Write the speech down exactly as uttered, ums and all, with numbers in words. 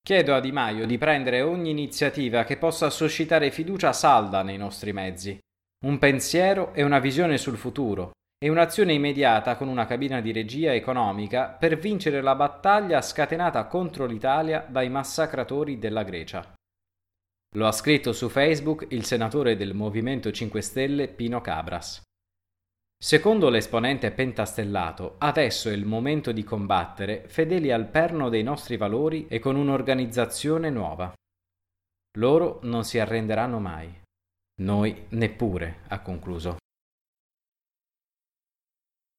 Chiedo a Di Maio di prendere ogni iniziativa che possa suscitare fiducia salda nei nostri mezzi, un pensiero e una visione sul futuro, e un'azione immediata con una cabina di regia economica per vincere la battaglia scatenata contro l'Italia dai massacratori della Grecia. Lo ha scritto su Facebook il senatore del Movimento cinque Stelle Pino Cabras. Secondo l'esponente pentastellato, adesso è il momento di combattere fedeli al perno dei nostri valori e con un'organizzazione nuova. Loro non si arrenderanno mai. Noi neppure, ha concluso.